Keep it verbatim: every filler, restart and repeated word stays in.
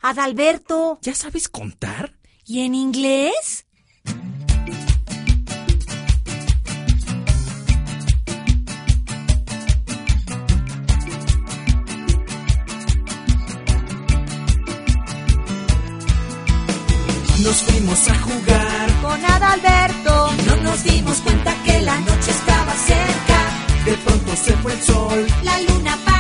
Adalberto. ¿Ya sabes contar? ¿Y en inglés? Nos fuimos a jugar con Adalberto. No nos dimos cuenta que la noche estaba cerca. De pronto se fue el sol. La luna